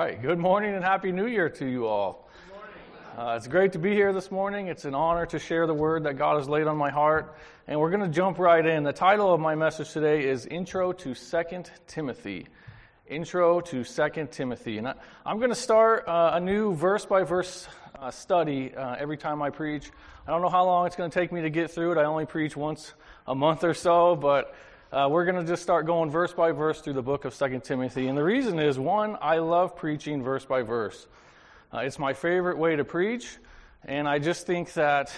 right. Good morning and Happy New Year to you all. Good morning. It's great to be here this morning. It's an honor to share the word that God has laid on my heart. And we're going to jump right in. The title of my message today is Intro to 2 Timothy. Intro to 2 Timothy. And I'm going to start a new verse-by-verse study every time I preach. I don't know how long it's going to take me to get through it. I only preach once a month or so, but we're going to just start going verse by verse through the book of 2 Timothy. And the reason is, one, I love preaching verse by verse. It's my favorite way to preach, and I just think that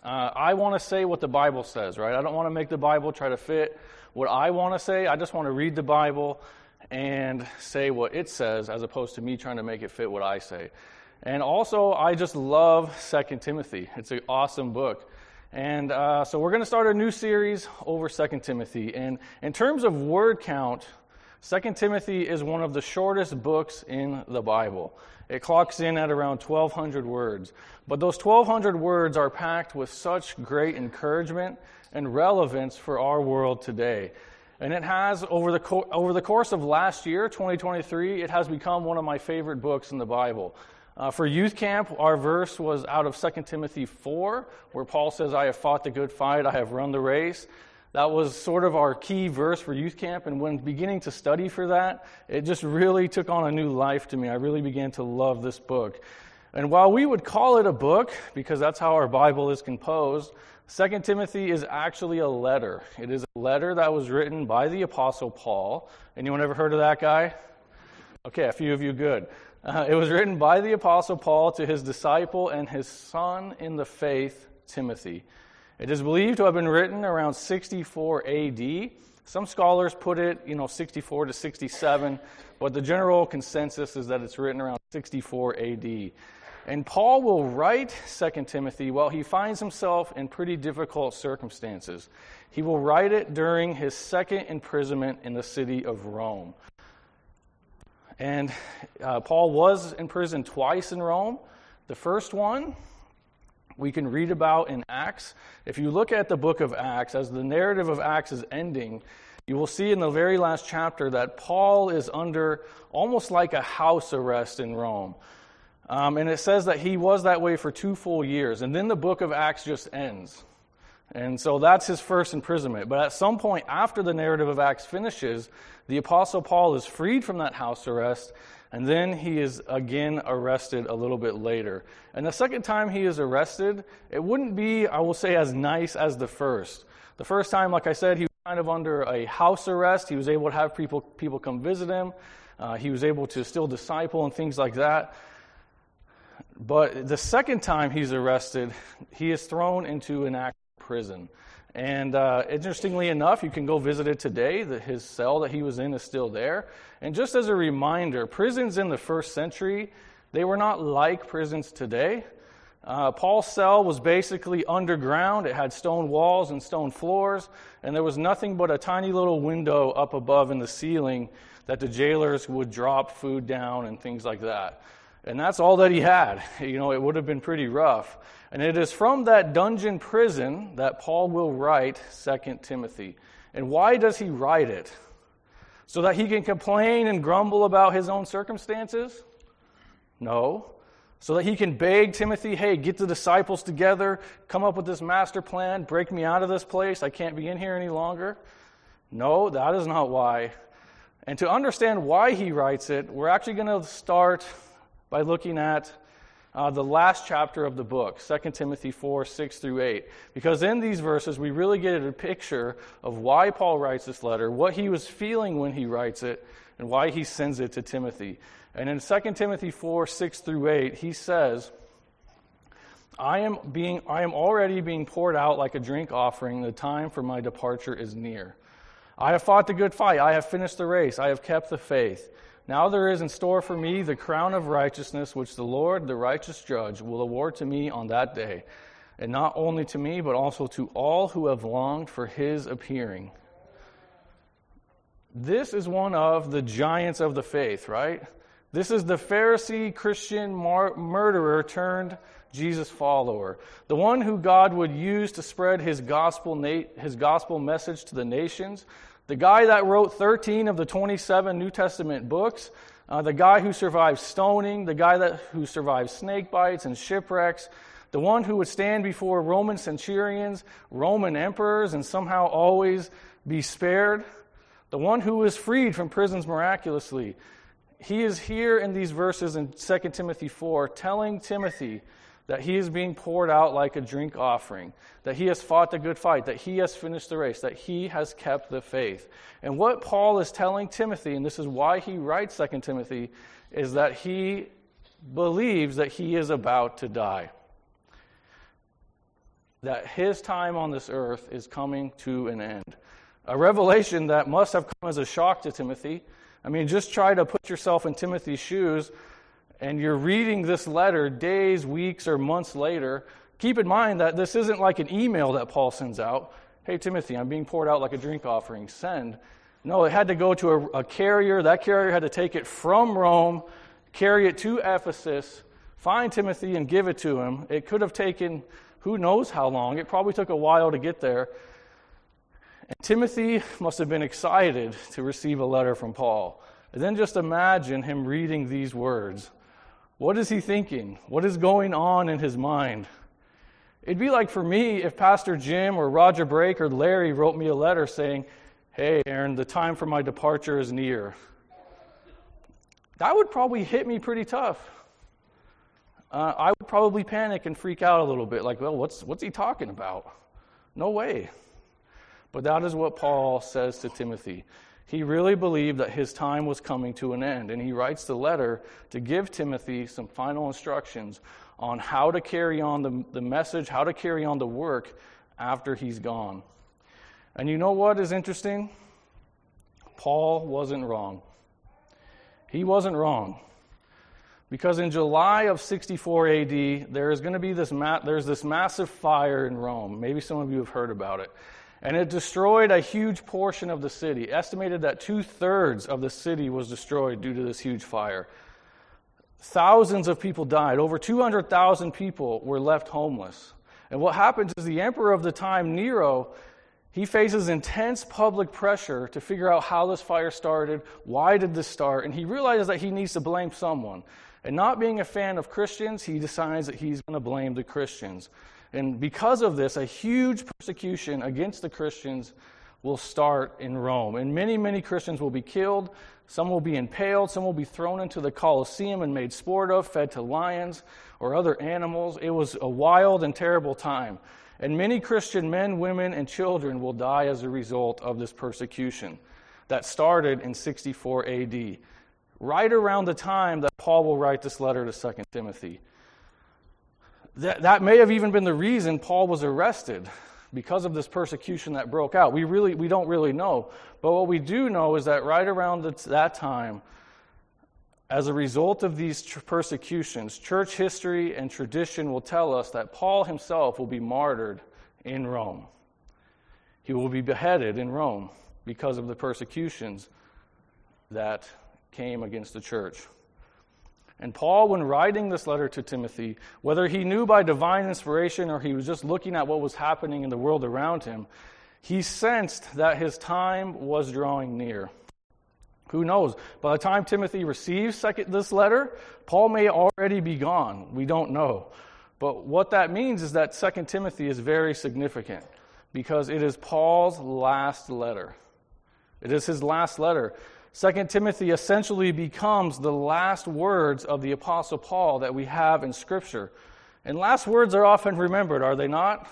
I want to say what the Bible says, right? I don't want to make the Bible try to fit what I want to say. I just want to read the Bible and say what it says, as opposed to me trying to make it fit what I say. And also, I just love 2 Timothy. It's an awesome book. And so we're going to start a new series over 2 Timothy. And in terms of word count, 2 Timothy is one of the shortest books in the Bible. It clocks in at around 1,200 words. But those 1,200 words are packed with such great encouragement and relevance for our world today. And it has, over the course of last year, 2023, it has become one of my favorite books in the Bible. For youth camp, our verse was out of 2 Timothy 4, where Paul says, I have fought the good fight, I have run the race. That was sort of our key verse for youth camp, and when beginning to study for that, it just really took on a new life to me. I really began to love this book. And while we would call it a book, because that's how our Bible is composed, 2 Timothy is actually a letter. It is a letter that was written by the Apostle Paul. Anyone ever heard of that guy? Okay, a few of you, good. It was written by the Apostle Paul to his disciple and his son in the faith, Timothy. It is believed to have been written around 64 AD. Some scholars put it, 64 to 67, but the general consensus is that it's written around 64 AD. And Paul will write 2 Timothy while he finds himself in pretty difficult circumstances. He will write it during his second imprisonment in the city of Rome. And Paul was imprisoned twice in Rome. The first one we can read about in Acts. If you look at the book of Acts, as the narrative of Acts is ending, you will see in the very last chapter that Paul is under almost like a house arrest in Rome. And it says that he was that way for 2 full years. And then the book of Acts just ends. And so that's his first imprisonment. But at some point after the narrative of Acts finishes, the Apostle Paul is freed from that house arrest, and then he is again arrested a little bit later. And the second time he is arrested, it wouldn't be, I will say, as nice as the first. The first time, like I said, he was kind of under a house arrest. He was able to have people come visit him. He was able to still disciple and things like that. But the second time he's arrested, he is thrown into an actual prison. And interestingly enough, you can go visit it today. His cell that he was in is still there. And just as a reminder, prisons in the first century, they were not like prisons today. Paul's cell was basically underground. It had stone walls and stone floors, and there was nothing but a tiny little window up above in the ceiling that the jailers would drop food down and things like that. And that's all that he had. It would have been pretty rough. And it is from that dungeon prison that Paul will write 2 Timothy. And why does he write it? So that he can complain and grumble about his own circumstances? No. So that he can beg Timothy, hey, get the disciples together, come up with this master plan, break me out of this place, I can't be in here any longer? No, that is not why. And to understand why he writes it, we're actually going to start by looking at the last chapter of the book, 2 Timothy 4, 6 through 8. Because in these verses, we really get a picture of why Paul writes this letter, what he was feeling when he writes it, and why he sends it to Timothy. And in 2 Timothy 4, 6 through 8, he says, I am already being poured out like a drink offering. The time for my departure is near. I have fought the good fight. I have finished the race. I have kept the faith. Now there is in store for me the crown of righteousness, which the Lord, the righteous judge, will award to me on that day. And not only to me, but also to all who have longed for his appearing. This is one of the giants of the faith, right? This is the Pharisee Christian murderer turned Jesus follower. The one who God would use to spread his gospel message to the nations. The guy that wrote 13 of the 27 New Testament books, the guy who survived stoning, the guy who survived snake bites and shipwrecks, the one who would stand before Roman centurions, Roman emperors, and somehow always be spared, the one who was freed from prisons miraculously. He is here in these verses in 2 Timothy 4 telling Timothy that he is being poured out like a drink offering, that he has fought the good fight, that he has finished the race, that he has kept the faith. And what Paul is telling Timothy, and this is why he writes 2 Timothy, is that he believes that he is about to die. That his time on this earth is coming to an end. A revelation that must have come as a shock to Timothy. I mean, just try to put yourself in Timothy's shoes, and you're reading this letter days, weeks, or months later. Keep in mind that this isn't like an email that Paul sends out. Hey, Timothy, I'm being poured out like a drink offering. Send. No, it had to go to a carrier. That carrier had to take it from Rome, carry it to Ephesus, find Timothy, and give it to him. It could have taken who knows how long. It probably took a while to get there. And Timothy must have been excited to receive a letter from Paul. And then just imagine him reading these words. What is he thinking? What is going on in his mind? It'd be like for me if Pastor Jim or Roger Brake or Larry wrote me a letter saying, hey, Aaron, the time for my departure is near. That would probably hit me pretty tough. I would probably panic and freak out a little bit, like, well, what's he talking about? No way. But that is what Paul says to Timothy. He really believed that his time was coming to an end, and he writes the letter to give Timothy some final instructions on how to carry on the message, how to carry on the work after he's gone. And you know what is interesting? Paul wasn't wrong. He wasn't wrong. Because in July of 64 AD, there is going to be this massive fire in Rome. Maybe some of you have heard about it. And it destroyed a huge portion of the city. Estimated that 2/3 of the city was destroyed due to this huge fire. Thousands of people died. Over 200,000 people were left homeless. And what happens is the emperor of the time, Nero, he faces intense public pressure to figure out how this fire started, why did this start, and he realizes that he needs to blame someone. And not being a fan of Christians, he decides that he's going to blame the Christians. And because of this, a huge persecution against the Christians will start in Rome. And many, many Christians will be killed. Some will be impaled. Some will be thrown into the Colosseum and made sport of, fed to lions or other animals. It was a wild and terrible time. And many Christian men, women, and children will die as a result of this persecution that started in 64 AD. Right around the time that Paul will write this letter to 2 Timothy. That may have even been the reason Paul was arrested, because of this persecution that broke out. We don't really know. But what we do know is that right around that time, as a result of these persecutions, church history and tradition will tell us that Paul himself will be martyred in Rome. He will be beheaded in Rome because of the persecutions that came against the church. And Paul, when writing this letter to Timothy, whether he knew by divine inspiration or he was just looking at what was happening in the world around him, he sensed that his time was drawing near. Who knows? By the time Timothy receives this letter, Paul may already be gone. We don't know. But what that means is that 2 Timothy is very significant because it is Paul's last letter. It is his last letter. 2 Timothy essentially becomes the last words of the Apostle Paul that we have in Scripture. And last words are often remembered, are they not?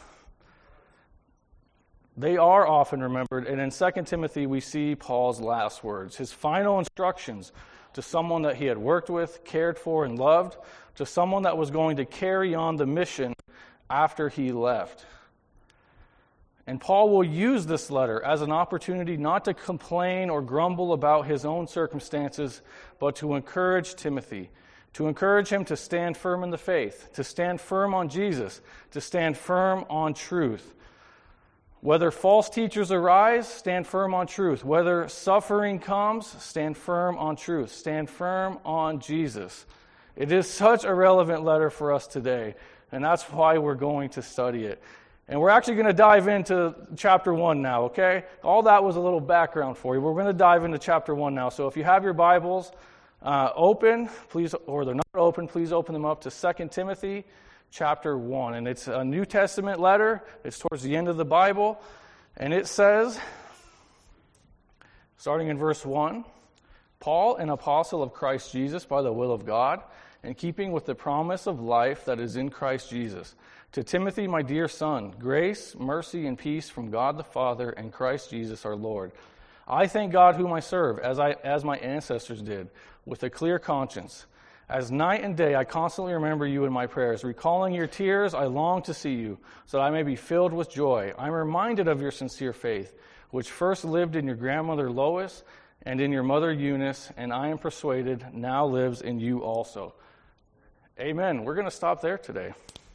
They are often remembered. And in 2 Timothy, we see Paul's last words, his final instructions to someone that he had worked with, cared for, and loved, to someone that was going to carry on the mission after he left. And Paul will use this letter as an opportunity not to complain or grumble about his own circumstances, but to encourage Timothy, to encourage him to stand firm in the faith, to stand firm on Jesus, to stand firm on truth. Whether false teachers arise, stand firm on truth. Whether suffering comes, stand firm on truth. Stand firm on Jesus. It is such a relevant letter for us today, and that's why we're going to study it. And we're actually going to dive into chapter 1 now, okay? All that was a little background for you. We're going to dive into chapter 1 now. So if you have your Bibles, open, please, or they're not open, please open them up to 2 Timothy chapter 1. And it's a New Testament letter. It's towards the end of the Bible. And it says, starting in verse 1, Paul, an apostle of Christ Jesus by the will of God, in keeping with the promise of life that is in Christ Jesus. To Timothy, my dear son, grace, mercy, and peace from God the Father and Christ Jesus our Lord. I thank God whom I serve, as my ancestors did, with a clear conscience. As night and day I constantly remember you in my prayers. Recalling your tears, I long to see you, so that I may be filled with joy. I am reminded of your sincere faith, which first lived in your grandmother Lois and in your mother Eunice, and I am persuaded now lives in you also. Amen. We're going to stop there today.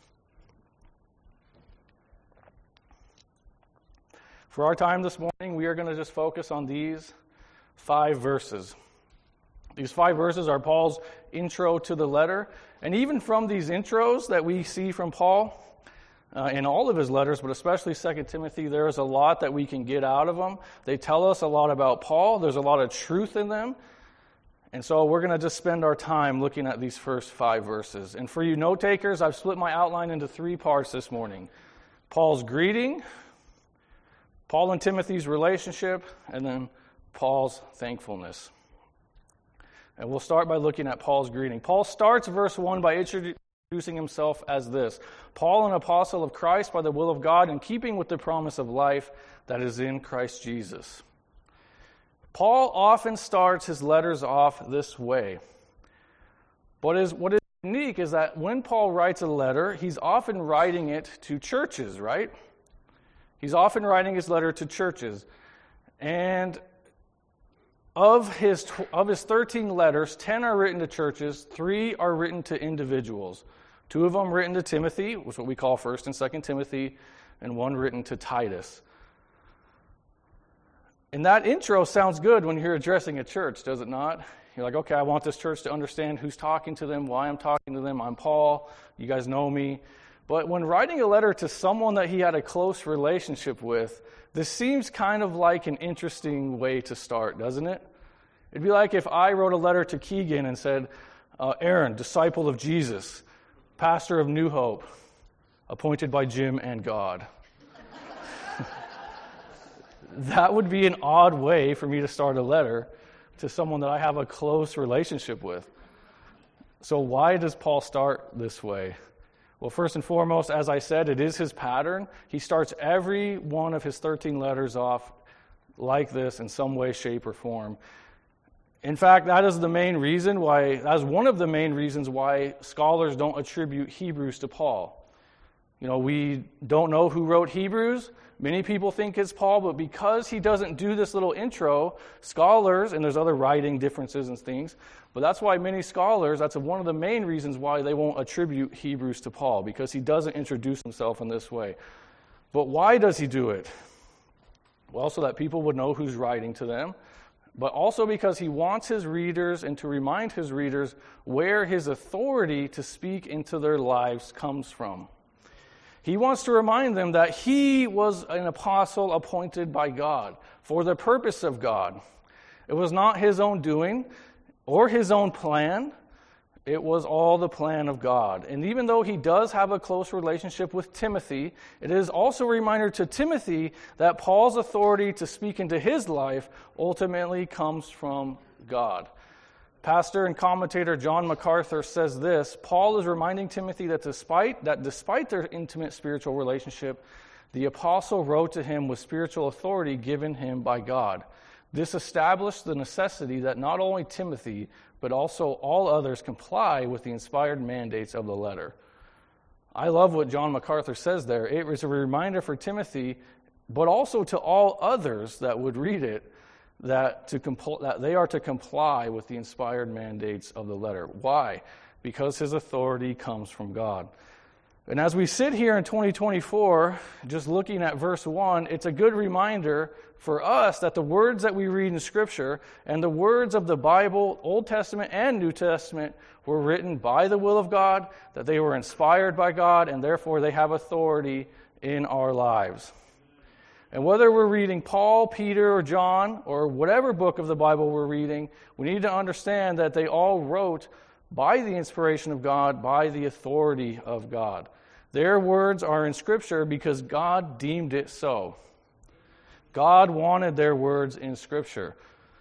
For our time this morning, we are going to just focus on these 5 verses. These 5 verses are Paul's intro to the letter. And even from these intros that we see from Paul in all of his letters, but especially 2 Timothy, there is a lot that we can get out of them. They tell us a lot about Paul. There's a lot of truth in them. And so we're going to just spend our time looking at these first 5 verses. And for you note takers, I've split my outline into 3 parts this morning. Paul's greeting, Paul and Timothy's relationship, and then Paul's thankfulness. And we'll start by looking at Paul's greeting. Paul starts verse 1 by introducing himself as this: Paul, an apostle of Christ by the will of God, in keeping with the promise of life that is in Christ Jesus. Paul often starts his letters off this way. What is unique is that when Paul writes a letter, he's often writing it to churches, right? He's often writing his letter to churches. And of his 13 letters, 10 are written to churches, 3 are written to individuals. 2 of them written to Timothy, which is what we call 1st and 2nd Timothy, and 1 written to Titus. And that intro sounds good when you're addressing a church, does it not? You're like, okay, I want this church to understand who's talking to them, why I'm talking to them. I'm Paul. You guys know me. But when writing a letter to someone that he had a close relationship with, this seems kind of like an interesting way to start, doesn't it? It'd be like if I wrote a letter to Keegan and said, Aaron, disciple of Jesus, pastor of New Hope, appointed by Jim and God. That would be an odd way for me to start a letter to someone that I have a close relationship with. So why does Paul start this way? Well, first and foremost, as I said, it is his pattern. He starts every one of his 13 letters off like this in some way, shape, or form. In fact, that is one of the main reasons why scholars don't attribute Hebrews to Paul. You know, we don't know who wrote Hebrews. Many people think it's Paul, but because he doesn't do this little intro, scholars, and there's other writing differences and things, but that's why many scholars, that's one of the main reasons why they won't attribute Hebrews to Paul, because he doesn't introduce himself in this way. But why does he do it? Well, so that people would know who's writing to them, but also because he wants his readers and to remind his readers where his authority to speak into their lives comes from. He wants to remind them that he was an apostle appointed by God for the purpose of God. It was not his own doing or his own plan. It was all the plan of God. And even though he does have a close relationship with Timothy, it is also a reminder to Timothy that Paul's authority to speak into his life ultimately comes from God. Pastor and commentator John MacArthur says this: Paul is reminding Timothy that despite their intimate spiritual relationship, the apostle wrote to him with spiritual authority given him by God. This established the necessity that not only Timothy, but also all others comply with the inspired mandates of the letter. I love what John MacArthur says there. It was a reminder for Timothy, but also to all others that would read it, that they are to comply with the inspired mandates of the letter. Why? Because his authority comes from God. And as we sit here in 2024, just looking at verse 1, it's a good reminder for us that the words that we read in Scripture and the words of the Bible, Old Testament and New Testament, were written by the will of God, that they were inspired by God, and therefore they have authority in our lives. And whether we're reading Paul, Peter, or John, or whatever book of the Bible we're reading, we need to understand that they all wrote by the inspiration of God, by the authority of God. Their words are in Scripture because God deemed it so. God wanted their words in Scripture.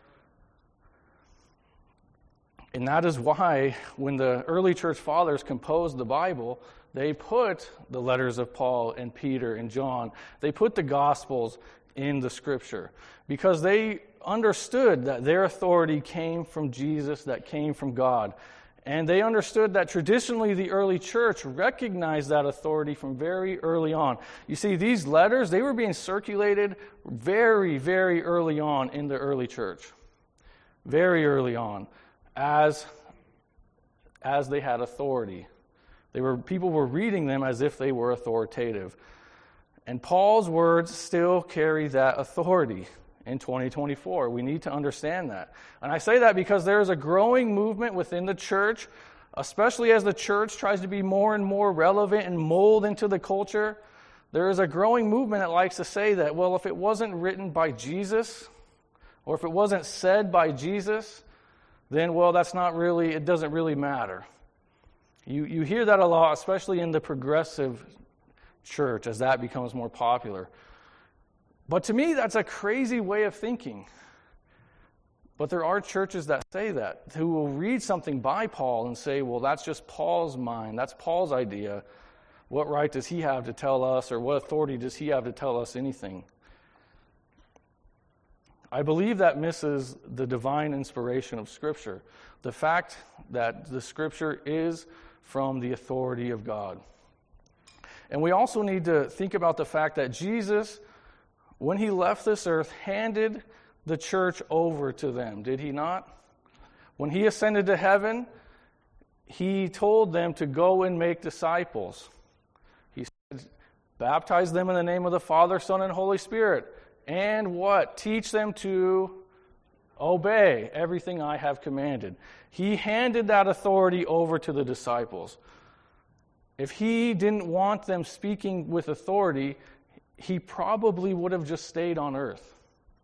And that is why when the early church fathers composed the Bible, they put the letters of Paul and Peter and John, they put the Gospels in the Scripture, because they understood that their authority came from Jesus, that came from God. And they understood that traditionally the early church recognized that authority from very early on. You see, these letters, they were being circulated very, very early on in the early church. Very early on, as they had authority. People were reading them as if they were authoritative. And Paul's words still carry that authority in 2024. We need to understand that. And I say that because there is a growing movement within the church, especially as the church tries to be more and more relevant and mold into the culture. There is a growing movement that likes to say that, well, if it wasn't written by Jesus, or if it wasn't said by Jesus, then, well, it doesn't really matter. You hear that a lot, especially in the progressive church, as that becomes more popular. But to me, that's a crazy way of thinking. But there are churches that say that, who will read something by Paul and say, well, that's just Paul's mind, that's Paul's idea. What right does he have to tell us, or what authority does he have to tell us anything? I believe that misses the divine inspiration of Scripture, the fact that the Scripture is from the authority of God. And we also need to think about the fact that Jesus, when he left this earth, handed the church over to them, did he not? When he ascended to heaven, he told them to go and make disciples. He said, baptize them in the name of the Father, Son, and Holy Spirit. And what? Teach them to obey everything I have commanded. He handed that authority over to the disciples. If he didn't want them speaking with authority, he probably would have just stayed on earth.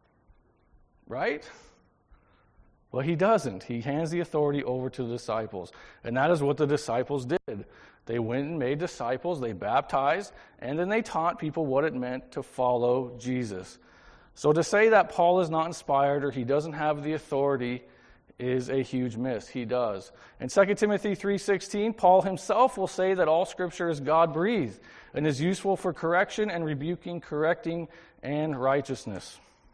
Right? Well, he doesn't. He hands the authority over to the disciples. And that is what the disciples did. They went and made disciples, they baptized, and then they taught people what it meant to follow Jesus. So to say that Paul is not inspired or he doesn't have the authority is a huge miss. He does. In 2 Timothy 3:16, Paul himself will say that all Scripture is God-breathed and is useful for correction and rebuking, correcting, and righteousness.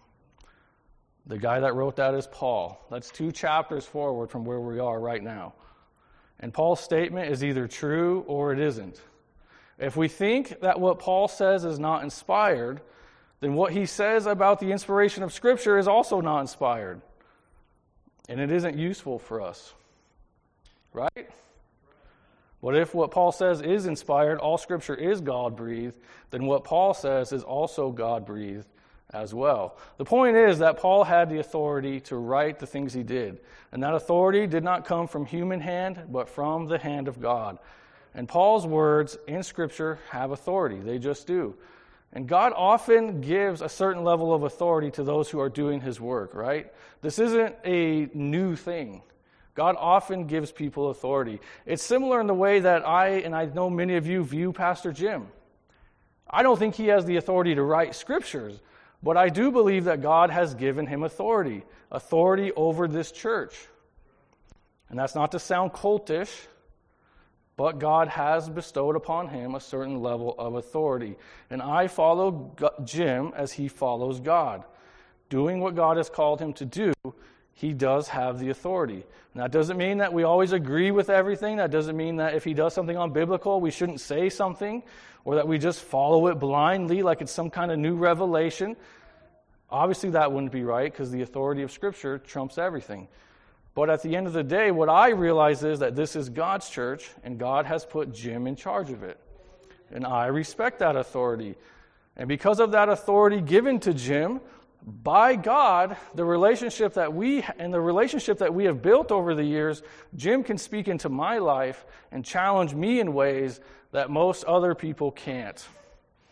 The guy that wrote that is Paul. That's 2 chapters forward from where we are right now. And Paul's statement is either true or it isn't. If we think that what Paul says is not inspired, then what he says about the inspiration of Scripture is also not inspired. And it isn't useful for us. Right? But if what Paul says is inspired, all Scripture is God-breathed, then what Paul says is also God-breathed as well. The point is that Paul had the authority to write the things he did. And that authority did not come from human hand, but from the hand of God. And Paul's words in Scripture have authority. They just do. And God often gives a certain level of authority to those who are doing his work, right? This isn't a new thing. God often gives people authority. It's similar in the way that I know many of you view Pastor Jim. I don't think he has the authority to write scriptures, but I do believe that God has given him authority over this church. And that's not to sound cultish, but God has bestowed upon him a certain level of authority. And I follow Jim as he follows God. Doing what God has called him to do, he does have the authority. And that doesn't mean that we always agree with everything. That doesn't mean that if he does something unbiblical, we shouldn't say something, or that we just follow it blindly like it's some kind of new revelation. Obviously, that wouldn't be right, because the authority of Scripture trumps everything. But at the end of the day, what I realize is that this is God's church, and God has put Jim in charge of it. And I respect that authority. And because of that authority given to Jim, by God, the relationship that we have built over the years, Jim can speak into my life and challenge me in ways that most other people can't.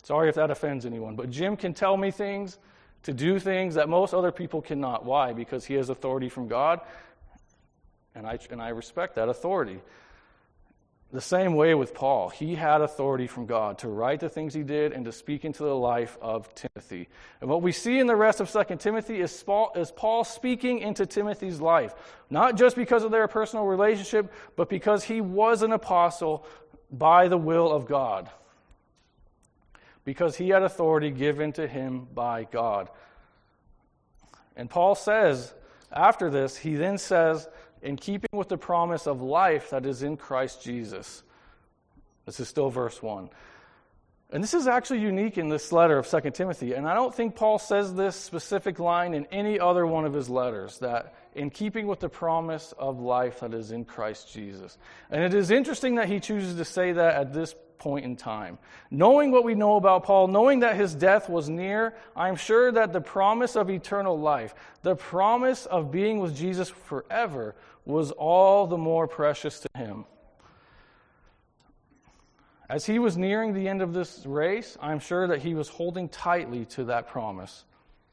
Sorry if that offends anyone, but Jim can tell me things, to do things that most other people cannot. Why? Because he has authority from God, and I respect that authority. The same way with Paul. He had authority from God to write the things he did and to speak into the life of Timothy. And what we see in the rest of 2 Timothy is Paul speaking into Timothy's life. Not just because of their personal relationship, but because he was an apostle by the will of God. Because he had authority given to him by God. And Paul says, after this, he then says, in keeping with the promise of life that is in Christ Jesus. This is still verse 1. And this is actually unique in this letter of 2 Timothy. And I don't think Paul says this specific line in any other one of his letters, that in keeping with the promise of life that is in Christ Jesus. And it is interesting that he chooses to say that at this point in time. Knowing what we know about Paul, knowing that his death was near, I'm sure that the promise of eternal life, the promise of being with Jesus forever, was all the more precious to him. As he was nearing the end of this race, I'm sure that he was holding tightly to that promise.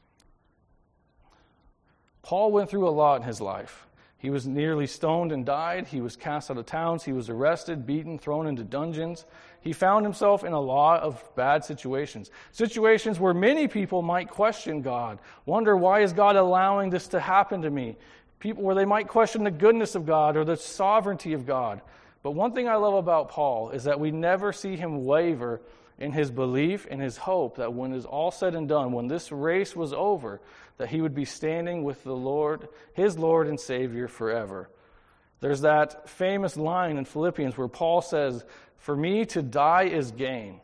Paul went through a lot in his life. He was nearly stoned and died. He was cast out of towns. He was arrested, beaten, thrown into dungeons. He found himself in a lot of bad situations. Situations where many people might question God, wonder, why is God allowing this to happen to me? People where they might question the goodness of God or the sovereignty of God. But one thing I love about Paul is that we never see him waver in his belief and his hope that when it's all said and done, when this race was over, that he would be standing with the Lord, his Lord and Savior forever. There's that famous line in Philippians where Paul says, "For me to die is gain."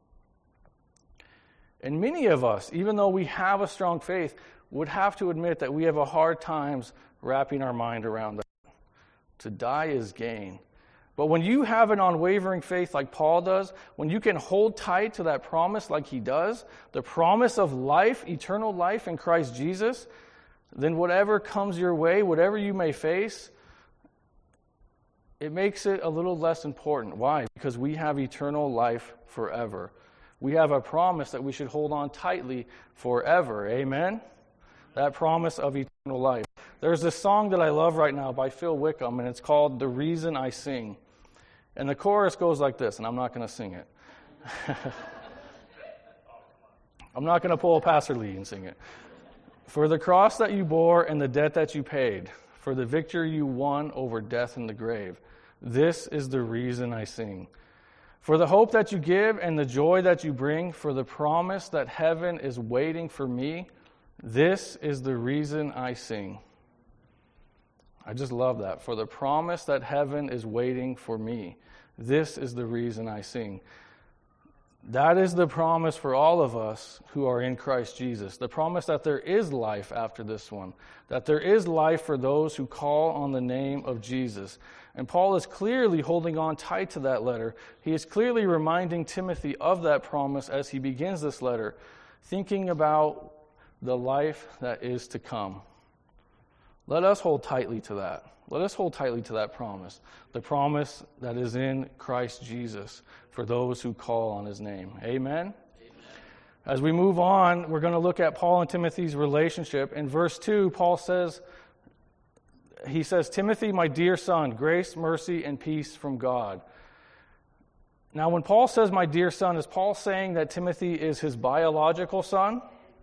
And many of us, even though we have a strong faith, would have to admit that we have a hard time wrapping our mind around that. To die is gain. But when you have an unwavering faith like Paul does, when you can hold tight to that promise like he does, the promise of life, eternal life in Christ Jesus, then whatever comes your way, whatever you may face, it makes it a little less important. Why? Because we have eternal life forever. We have a promise that we should hold on tightly forever. Amen? That promise of eternal life. There's this song that I love right now by Phil Wickham, and it's called "The Reason I Sing." And the chorus goes like this, and I'm not going to sing it. I'm not going to pull a Pastor Lee and sing it. "For the cross that you bore and the debt that you paid, for the victory you won over death and the grave, this is the reason I sing. For the hope that you give and the joy that you bring, for the promise that heaven is waiting for me, this is the reason I sing." I just love that. For the promise that heaven is waiting for me, this is the reason I sing. That is the promise for all of us who are in Christ Jesus. The promise that there is life after this one. That there is life for those who call on the name of Jesus. And Paul is clearly holding on tight to that letter. He is clearly reminding Timothy of that promise as he begins this letter, thinking about the life that is to come. Let us hold tightly to that. Let us hold tightly to that promise. The promise that is in Christ Jesus for those who call on his name. Amen? Amen. As we move on, we're going to look at Paul and Timothy's relationship. In verse 2, Paul says, "Timothy, my dear son, grace, mercy, and peace from God." Now, when Paul says my dear son, is Paul saying that Timothy is his biological son?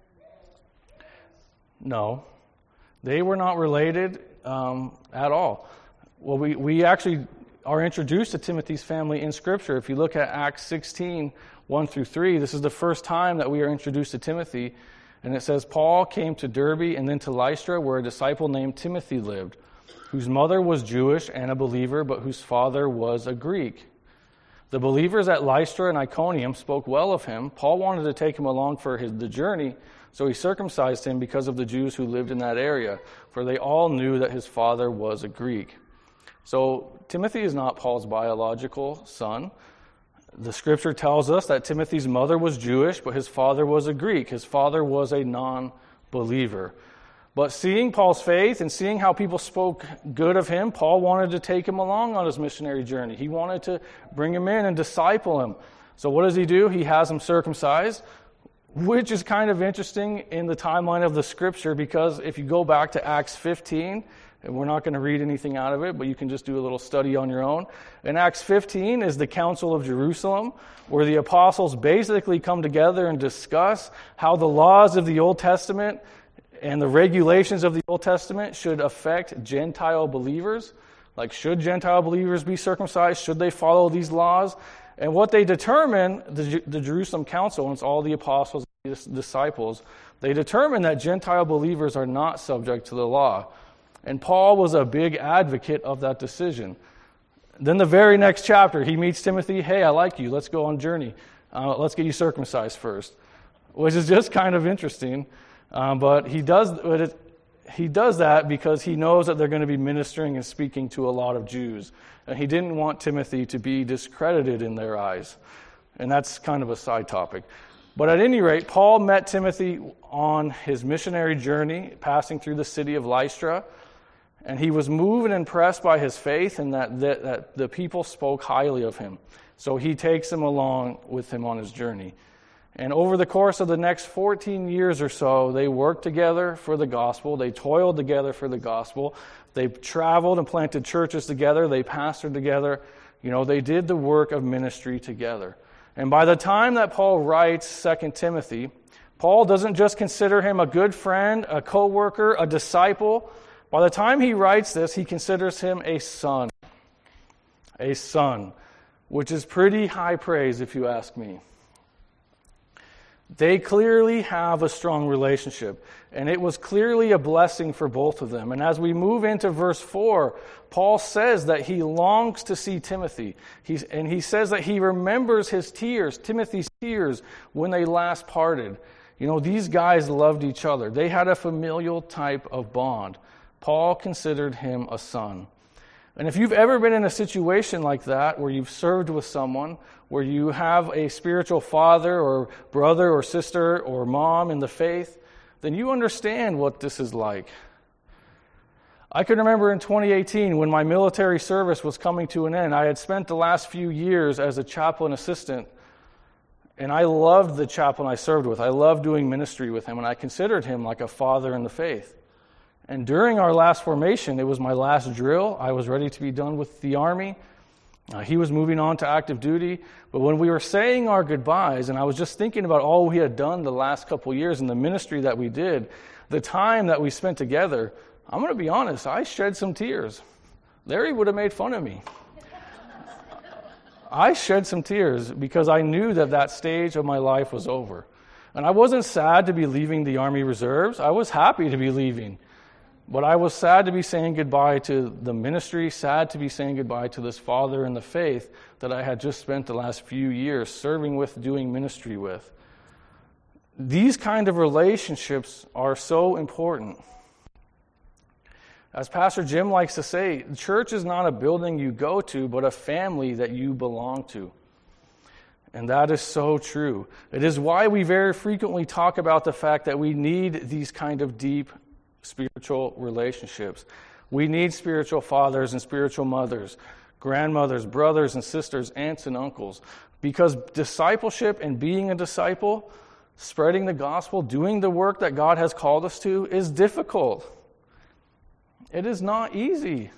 No. They were not related at all. Well, we actually are introduced to Timothy's family in Scripture. If you look at Acts 16, 1 through 3, this is the first time that we are introduced to Timothy. And it says, "Paul came to Derbe and then to Lystra, where a disciple named Timothy lived, whose mother was Jewish and a believer, but whose father was a Greek. The believers at Lystra and Iconium spoke well of him. Paul wanted to take him along for the journey, so he circumcised him because of the Jews who lived in that area, for they all knew that his father was a Greek." So Timothy is not Paul's biological son. The Scripture tells us that Timothy's mother was Jewish, but his father was a Greek. His father was a non-believer. But seeing Paul's faith and seeing how people spoke good of him, Paul wanted to take him along on his missionary journey. He wanted to bring him in and disciple him. So what does he do? He has him circumcised, which is kind of interesting in the timeline of the scripture, because if you go back to Acts 15, and we're not going to read anything out of it, but you can just do a little study on your own. In Acts 15 is the Council of Jerusalem, where the apostles basically come together and discuss how the laws of the Old Testament and the regulations of the Old Testament should affect Gentile believers. Like, should Gentile believers be circumcised? Should they follow these laws? And what they determine, the Jerusalem Council, and it's all the apostles and disciples, they determine that Gentile believers are not subject to the law. And Paul was a big advocate of that decision. Then the very next chapter, he meets Timothy. Hey, I like you. Let's go on a journey. Let's get you circumcised first, which is just kind of interesting. But he does that because he knows that they're going to be ministering and speaking to a lot of Jews. And he didn't want Timothy to be discredited in their eyes. And that's kind of a side topic. But at any rate, Paul met Timothy on his missionary journey, passing through the city of Lystra. And he was moved and impressed by his faith, and that the people spoke highly of him. So he takes him along with him on his journey. And over the course of the next 14 years or so, they worked together for the gospel. They toiled together for the gospel. They traveled and planted churches together. They pastored together. They did the work of ministry together. And by the time that Paul writes 2 Timothy, Paul doesn't just consider him a good friend, a co-worker, a disciple. By the time he writes this, he considers him a son. A son, which is pretty high praise if you ask me. They clearly have a strong relationship, and it was clearly a blessing for both of them. And as we move into verse 4, Paul says that he longs to see Timothy. He says that he remembers his tears, Timothy's tears, when they last parted. These guys loved each other. They had a familial type of bond. Paul considered him a son. And if you've ever been in a situation like that, where you've served with someone, where you have a spiritual father or brother or sister or mom in the faith, then you understand what this is like. I can remember in 2018, when my military service was coming to an end, I had spent the last few years as a chaplain assistant, and I loved the chaplain I served with. I loved doing ministry with him, and I considered him like a father in the faith. And during our last formation, it was my last drill. I was ready to be done with the Army. He was moving on to active duty. But when we were saying our goodbyes, and I was just thinking about all we had done the last couple years and the ministry that we did, the time that we spent together, I'm going to be honest, I shed some tears. Larry would have made fun of me. I shed some tears because I knew that stage of my life was over. And I wasn't sad to be leaving the Army Reserves. I was happy to be leaving. But I was sad to be saying goodbye to the ministry, sad to be saying goodbye to this father in the faith that I had just spent the last few years serving with, doing ministry with. These kind of relationships are so important. As Pastor Jim likes to say, church is not a building you go to, but a family that you belong to. And that is so true. It is why we very frequently talk about the fact that we need these kind of deep spiritual relationships. We need spiritual fathers and spiritual mothers, grandmothers, brothers and sisters, aunts and uncles, because discipleship and being a disciple, spreading the gospel, doing the work that God has called us to, is difficult. It is not easy.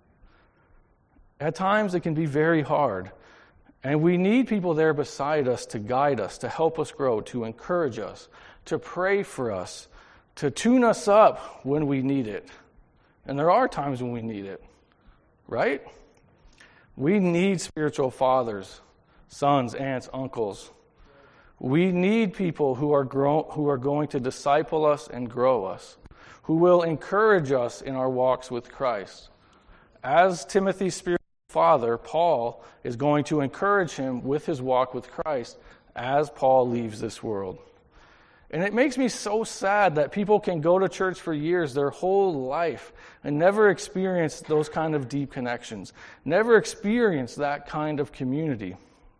At times it can be very hard. And we need people there beside us to guide us, to help us grow, to encourage us, to pray for us, to tune us up when we need it. And there are times when we need it, right? We need spiritual fathers, sons, aunts, uncles. We need people who are going to disciple us and grow us, who will encourage us in our walks with Christ. As Timothy's spiritual father, Paul is going to encourage him with his walk with Christ as Paul leaves this world. And it makes me so sad that people can go to church for years, their whole life, and never experience those kind of deep connections, never experience that kind of community.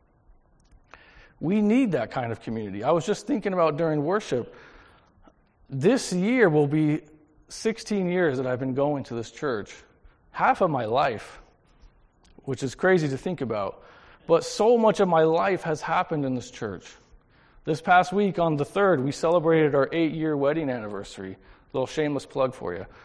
We need that kind of community. I was just thinking about during worship, this year will be 16 years that I've been going to this church, half of my life, which is crazy to think about. But so much of my life has happened in this church. This past week, on the 3rd, we celebrated our 8-year wedding anniversary. A little shameless plug for you.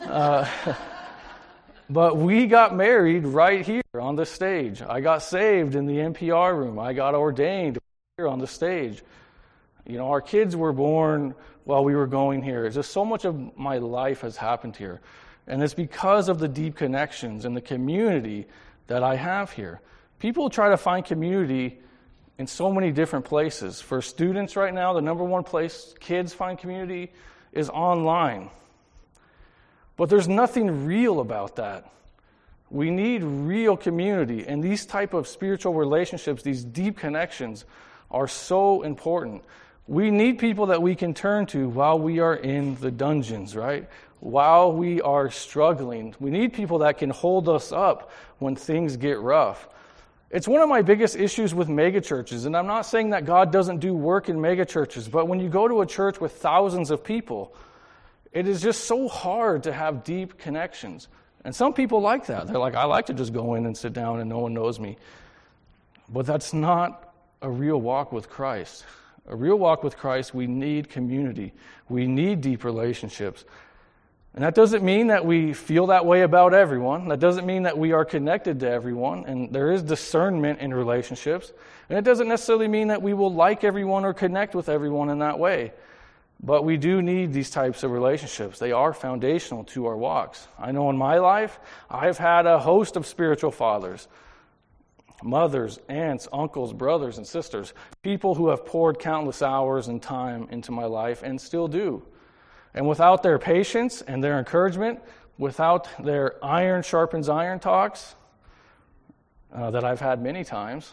But we got married right here on the stage. I got saved in the NPR room. I got ordained here on the stage. You know, our kids were born while we were going here. It's just so much of my life has happened here. And it's because of the deep connections and the community that I have here. People try to find community in so many different places. For students right now, the number one place kids find community is online. But there's nothing real about that. We need real community, and these type of spiritual relationships, these deep connections, are so important. We need people that we can turn to while we are in the dungeons, right? While we are struggling. We need people that can hold us up when things get rough. It's one of my biggest issues with megachurches, and I'm not saying that God doesn't do work in megachurches, but when you go to a church with thousands of people, it is just so hard to have deep connections. And some people like that. They're like, I like to just go in and sit down and no one knows me. But that's not a real walk with Christ. A real walk with Christ, we need community. We need deep relationships. And that doesn't mean that we feel that way about everyone. That doesn't mean that we are connected to everyone. And there is discernment in relationships. And it doesn't necessarily mean that we will like everyone or connect with everyone in that way. But we do need these types of relationships. They are foundational to our walks. I know in my life, I've had a host of spiritual fathers, mothers, aunts, uncles, brothers, and sisters, people who have poured countless hours and time into my life and still do. And without their patience and their encouragement, without their iron sharpens iron talks that I've had many times,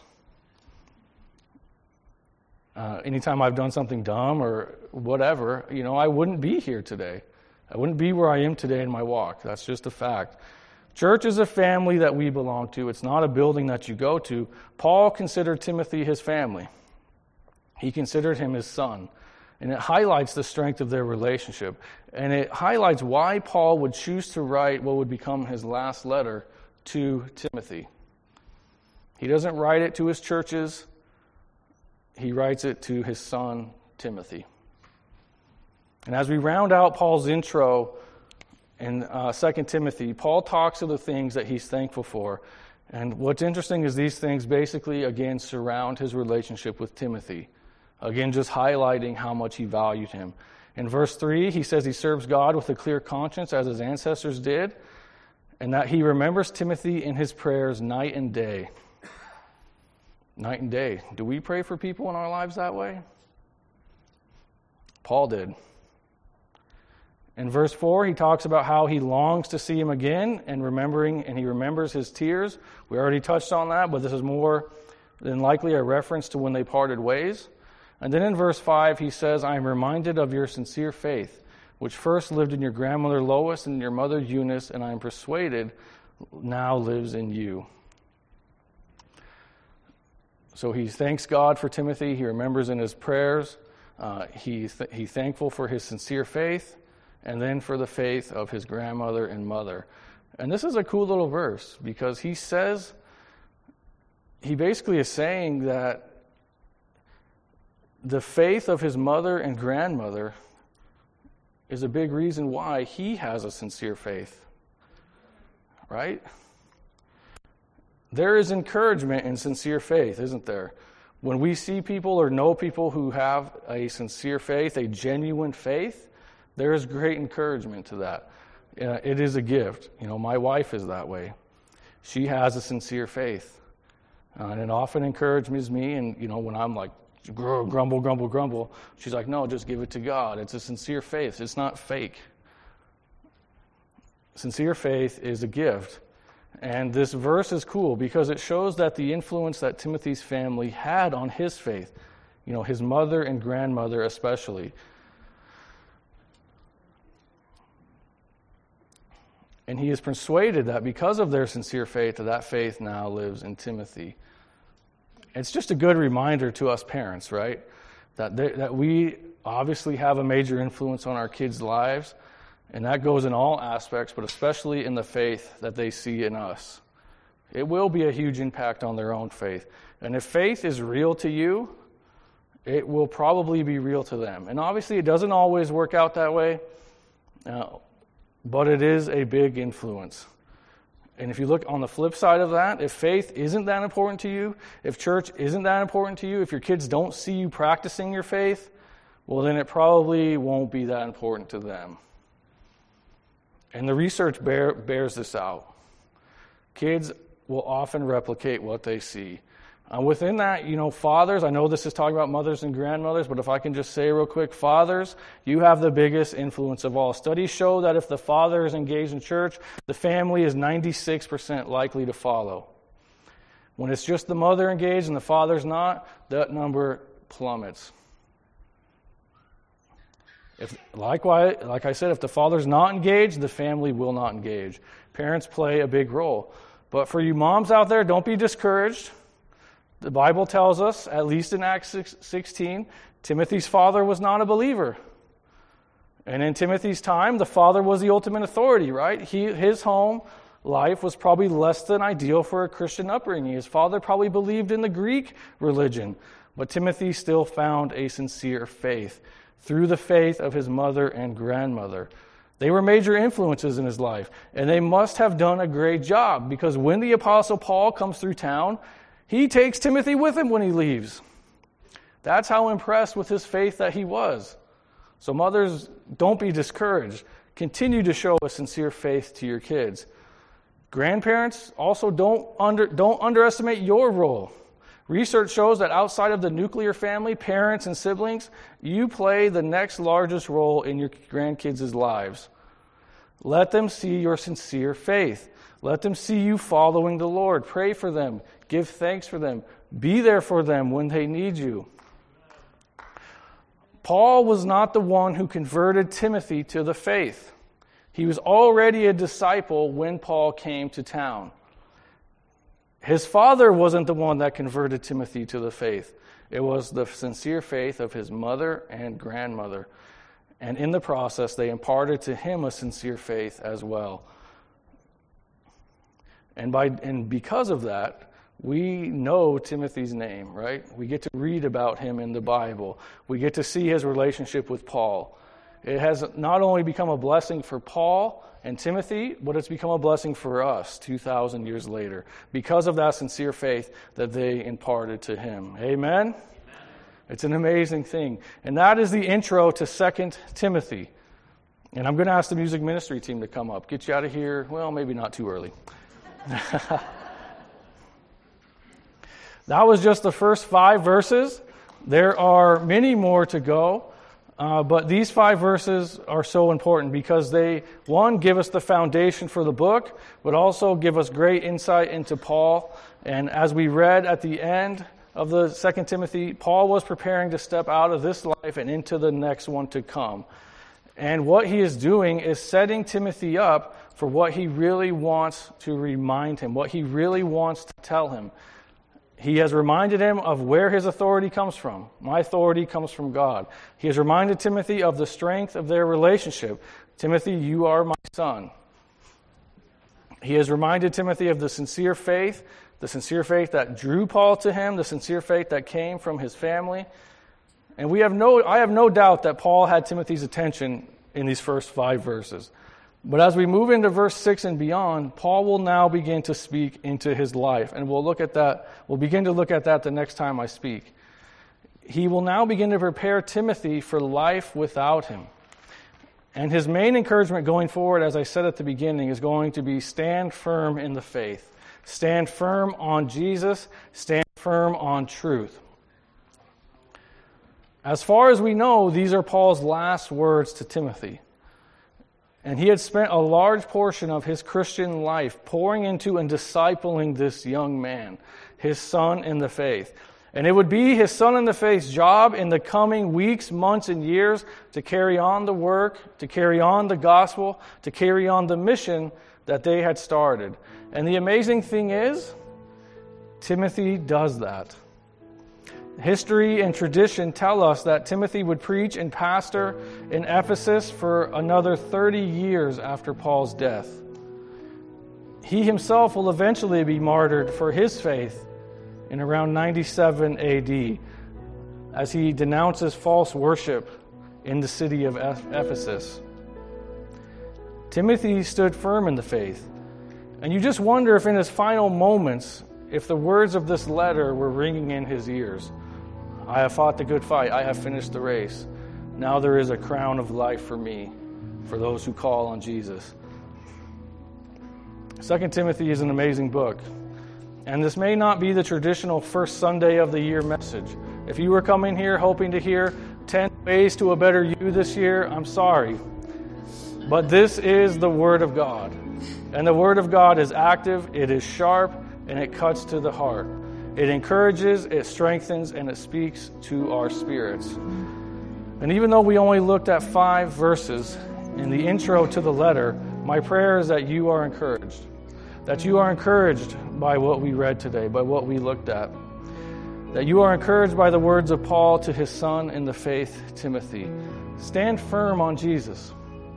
anytime I've done something dumb or whatever, I wouldn't be here today. I wouldn't be where I am today in my walk. That's just a fact. Church is a family that we belong to. It's not a building that you go to. Paul considered Timothy his family. He considered him his son. And it highlights the strength of their relationship. And it highlights why Paul would choose to write what would become his last letter to Timothy. He doesn't write it to his churches. He writes it to his son, Timothy. And as we round out Paul's intro in 2 Timothy, Paul talks of the things that he's thankful for. And what's interesting is these things basically, again, surround his relationship with Timothy. Again, just highlighting how much he valued him. In verse 3, he says he serves God with a clear conscience as his ancestors did, and that he remembers Timothy in his prayers night and day. Night and day. Do we pray for people in our lives that way? Paul did. In verse 4, he talks about how he longs to see him again and he remembers his tears. We already touched on that, but this is more than likely a reference to when they parted ways. And then in verse 5, he says, I am reminded of your sincere faith, which first lived in your grandmother Lois and your mother Eunice, and I am persuaded now lives in you. So he thanks God for Timothy. He remembers in his prayers. He's thankful for his sincere faith, and then for the faith of his grandmother and mother. And this is a cool little verse, because he basically is saying that the faith of his mother and grandmother is a big reason why he has a sincere faith. Right? There is encouragement in sincere faith, isn't there? When we see people or know people who have a sincere faith, a genuine faith, there is great encouragement to that. It is a gift. My wife is that way. She has a sincere faith. And it often encourages me, and, when I'm like, grumble, she's like, no, just give it to God. It's a sincere faith. It's not fake. Sincere faith is a gift. And this verse is cool because it shows that the influence that Timothy's family had on his faith, his mother and grandmother especially. And he is persuaded that because of their sincere faith, that faith now lives in Timothy. It's just a good reminder to us parents, right? That we obviously have a major influence on our kids' lives, and that goes in all aspects, but especially in the faith that they see in us. It will be a huge impact on their own faith. And if faith is real to you, it will probably be real to them. And obviously it doesn't always work out that way, but it is a big influence. And if you look on the flip side of that, if faith isn't that important to you, if church isn't that important to you, if your kids don't see you practicing your faith, well, then it probably won't be that important to them. And the research bears this out. Kids will often replicate what they see. Within that, fathers, I know this is talking about mothers and grandmothers, but if I can just say real quick, fathers, you have the biggest influence of all. Studies show that if the father is engaged in church, the family is 96% likely to follow. When it's just the mother engaged and the father's not, that number plummets. Like I said, if the father's not engaged, the family will not engage. Parents play a big role. But for you moms out there, don't be discouraged. The Bible tells us, at least in Acts 16, Timothy's father was not a believer. And in Timothy's time, the father was the ultimate authority, right? His home life was probably less than ideal for a Christian upbringing. His father probably believed in the Greek religion, but Timothy still found a sincere faith through the faith of his mother and grandmother. They were major influences in his life, and they must have done a great job, because when the Apostle Paul comes through town, he takes Timothy with him when he leaves. That's how impressed with his faith that he was. So mothers, don't be discouraged. Continue to show a sincere faith to your kids. Grandparents, also don't underestimate your role. Research shows that outside of the nuclear family, parents and siblings, you play the next largest role in your grandkids' lives. Let them see your sincere faith. Let them see you following the Lord. Pray for them. Give thanks for them. Be there for them when they need you. Paul was not the one who converted Timothy to the faith. He was already a disciple when Paul came to town. His father wasn't the one that converted Timothy to the faith. It was the sincere faith of his mother and grandmother. And in the process, they imparted to him a sincere faith as well. And because of that, we know Timothy's name, right? We get to read about him in the Bible. We get to see his relationship with Paul. It has not only become a blessing for Paul and Timothy, but it's become a blessing for us 2,000 years later because of that sincere faith that they imparted to him. Amen? It's an amazing thing. And that is the intro to 2 Timothy. And I'm going to ask the music ministry team to come up. Get you out of here, well, maybe not too early. That was just the first 5 verses. There are many more to go, but these 5 verses are so important because they, one, give us the foundation for the book, but also give us great insight into Paul. And as we read at the end of the 2 Timothy, Paul was preparing to step out of this life and into the next one to come. And what he is doing is setting Timothy up for what he really wants to remind him, what he really wants to tell him. He has reminded him of where his authority comes from. My authority comes from God. He has reminded Timothy of the strength of their relationship. Timothy, you are my son. He has reminded Timothy of the sincere faith that drew Paul to him, the sincere faith that came from his family. And I have no doubt that Paul had Timothy's attention in these first 5 verses. But as we move into verse 6 and beyond, Paul will now begin to speak into his life. And we'll begin to look at that the next time I speak. He will now begin to prepare Timothy for life without him. And his main encouragement going forward, as I said at the beginning, is going to be stand firm in the faith. Stand firm on Jesus. Stand firm on truth. As far as we know, these are Paul's last words to Timothy. And he had spent a large portion of his Christian life pouring into and discipling this young man, his son in the faith. And it would be his son in the faith's job in the coming weeks, months, and years to carry on the work, to carry on the gospel, to carry on the mission that they had started. And the amazing thing is, Timothy does that. History and tradition tell us that Timothy would preach and pastor in Ephesus for another 30 years after Paul's death. He himself will eventually be martyred for his faith in around 97 AD as he denounces false worship in the city of Ephesus. Timothy stood firm in the faith, and you just wonder if in his final moments, if the words of this letter were ringing in his ears. I have fought the good fight, I have finished the race. Now there is a crown of life for me, for those who call on Jesus. 2 Timothy is an amazing book, and this may not be the traditional first Sunday of the year message. If you were coming here hoping to hear 10 ways to a better you this year, I'm sorry. But this is the Word of God, and the Word of God is active, it is sharp, and it cuts to the heart. It encourages, it strengthens, and it speaks to our spirits. And even though we only looked at 5 verses in the intro to the letter, my prayer is that you are encouraged. That you are encouraged by what we read today, by what we looked at. That you are encouraged by the words of Paul to his son in the faith, Timothy. Stand firm on Jesus.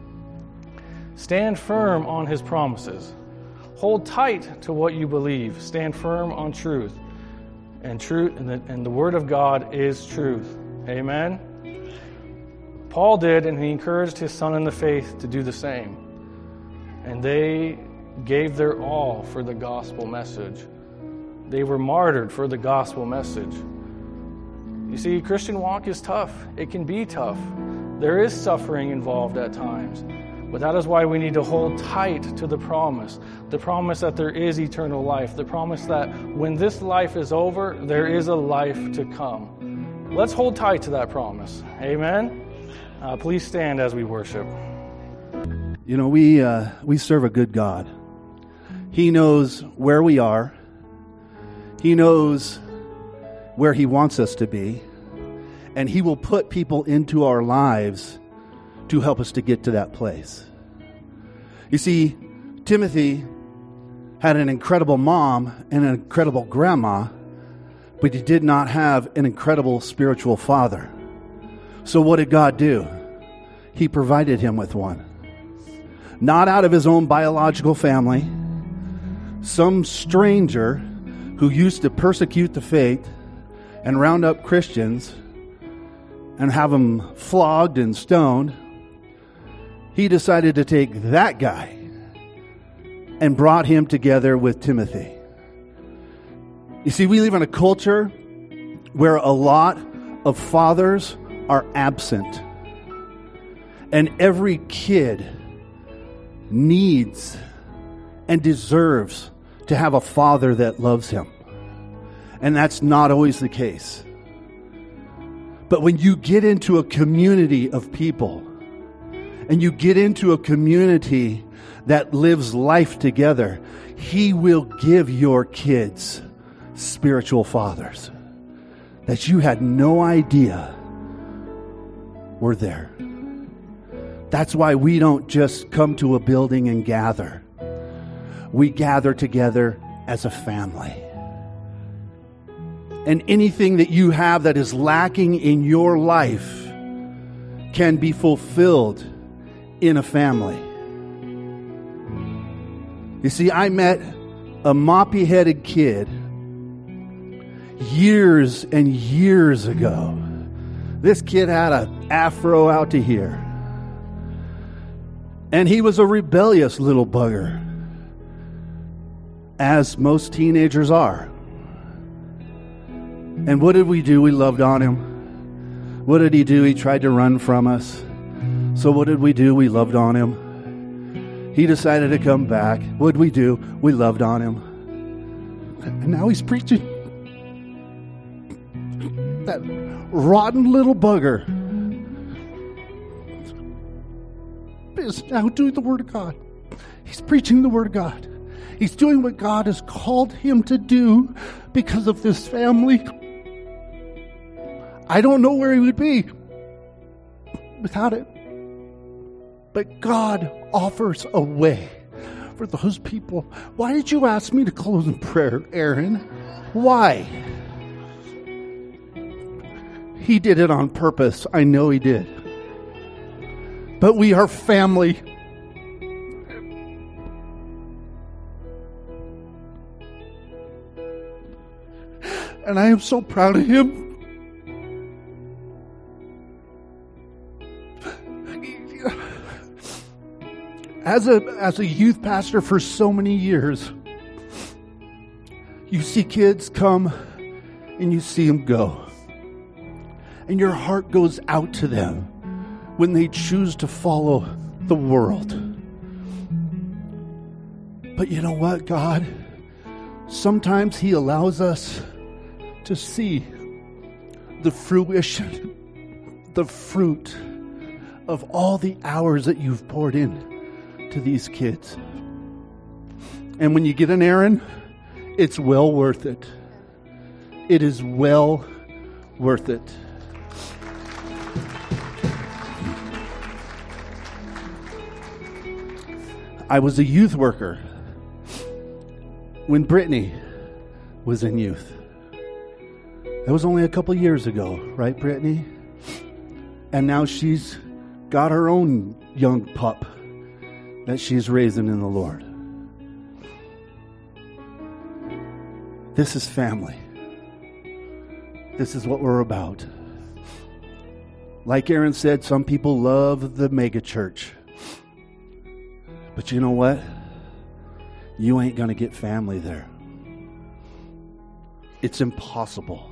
Stand firm on his promises. Hold tight to what you believe. Stand firm on truth. And the word of God is truth. Amen? Paul did, and he encouraged his son in the faith to do the same. And they gave their all for the gospel message. They were martyred for the gospel message. You see, Christian walk is tough. It can be tough. There is suffering involved at times. But that is why we need to hold tight to the promise that there is eternal life, the promise that when this life is over, there is a life to come. Let's hold tight to that promise. Amen? Please stand as we worship. You know, we serve a good God. He knows where we are. He knows where He wants us to be. And He will put people into our lives to help us to get to that place. You see, Timothy had an incredible mom and an incredible grandma, but he did not have an incredible spiritual father. So what did God do? He provided him with one. Not out of his own biological family, some stranger who used to persecute the faith and round up Christians and have them flogged and stoned. He decided to take that guy and brought him together with Timothy. You see, we live in a culture where a lot of fathers are absent. And every kid needs and deserves to have a father that loves him. And that's not always the case. But when you get into a community of people, and you get into a community that lives life together, He will give your kids spiritual fathers that you had no idea were there. That's why we don't just come to a building and gather. We gather together as a family. And anything that you have that is lacking in your life can be fulfilled in a family. You see, I met a moppy-headed kid years and years ago. This kid had an afro out to here. And he was a rebellious little bugger, as most teenagers are. And what did we do? We loved on him. What did he do? He tried to run from us. So what did we do? We loved on him. He decided to come back. What did we do? We loved on him. And now he's preaching. That rotten little bugger is now doing the Word of God. He's preaching the Word of God. He's doing what God has called him to do because of this family. I don't know where he would be without it. But God offers a way for those people. Why did you ask me to close in prayer, Aaron? Why? He did it on purpose. I know he did. But we are family. And I am so proud of him. As a youth pastor for so many years, you see kids come and you see them go. And your heart goes out to them when they choose to follow the world. But you know what, God? Sometimes He allows us to see the fruition, the fruit of all the hours that you've poured in to these kids. And when you get an errand, it's well worth it. It is well worth it. I was a youth worker when Brittany was in youth. That was only a couple years ago, right, Brittany? And now she's got her own young pup that she's raising in the Lord. This is family. This is what we're about. Like Aaron said, some people love the mega church. But you know what? You ain't going to get family there. It's impossible.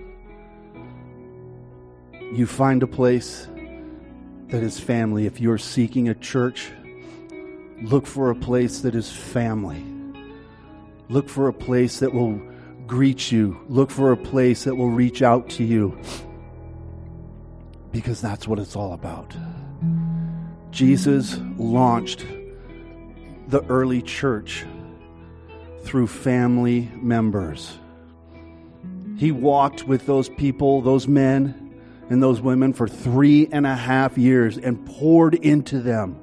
You find a place that is family. If you're seeking a church, look for a place that is family. Look for a place that will greet you. Look for a place that will reach out to you. Because that's what it's all about. Jesus launched the early church through family members. He walked with those people, those men and those women for 3.5 years and poured into them.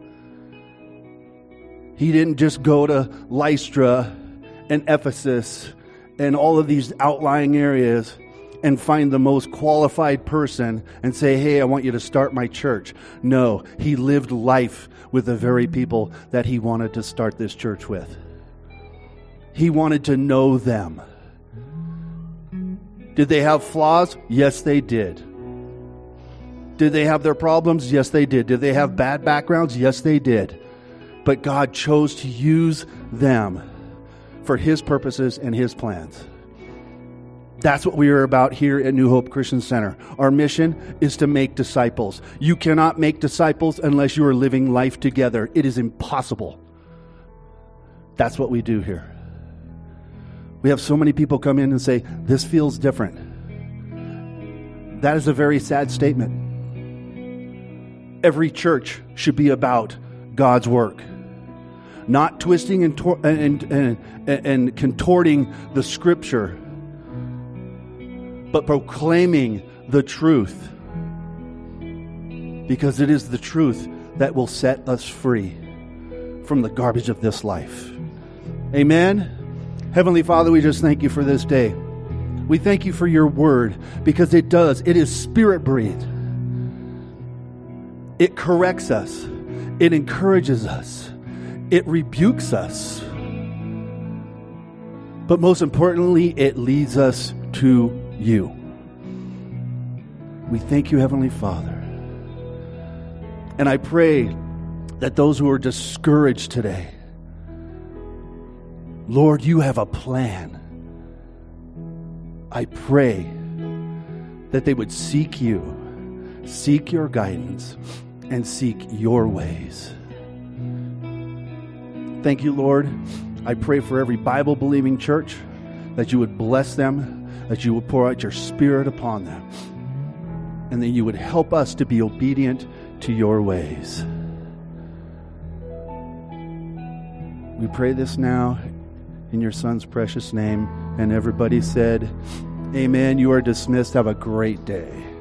He didn't just go to Lystra and Ephesus and all of these outlying areas and find the most qualified person and say, hey, I want you to start my church. No, he lived life with the very people that he wanted to start this church with. He wanted to know them. Did they have flaws? Yes, they did. Did they have their problems? Yes, they did. Did they have bad backgrounds? Yes, they did. But God chose to use them for His purposes and His plans. That's what we are about here at New Hope Christian Center. Our mission is to make disciples. You cannot make disciples unless you are living life together. It is impossible. That's what we do here. We have so many people come in and say, this feels different. That is a very sad statement. Every church should be about God's work. Not twisting and contorting the Scripture, but proclaiming the truth. Because it is the truth that will set us free from the garbage of this life. Amen. Heavenly Father, we just thank you for this day. We thank you for your word because it is spirit-breathed. It corrects us. It encourages us. It rebukes us. But most importantly, it leads us to you. We thank you, Heavenly Father. And I pray that those who are discouraged today, Lord, you have a plan. I pray that they would seek you, seek your guidance, and seek your ways. Thank you, Lord. I pray for every Bible-believing church that you would bless them, that you would pour out your Spirit upon them, and that you would help us to be obedient to your ways. We pray this now in your Son's precious name. And everybody said, amen. You are dismissed. Have a great day.